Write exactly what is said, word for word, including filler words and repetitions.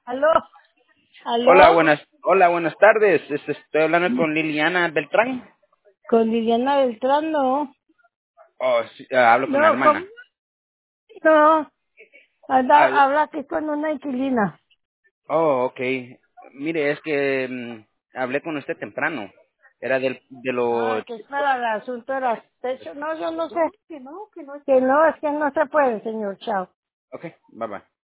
¿Aló? Hola, ¿Aló? buenas, hola, buenas tardes. Este, Estoy hablando con Liliana Beltrán. Con Liliana Beltrán, no. Oh, sí, ah, hablo con la No, ¿cómo? hermana. No. Ah, Anda, habla aquí con una inquilina. oh, ok. Mire, es que mm, hablé con usted temprano. Era del, de Ah, lo... que es para el asunto de las techo. No, yo no sé. Que no, que no. Que no, es que no se puede, señor. Chao. Ok, bye bye.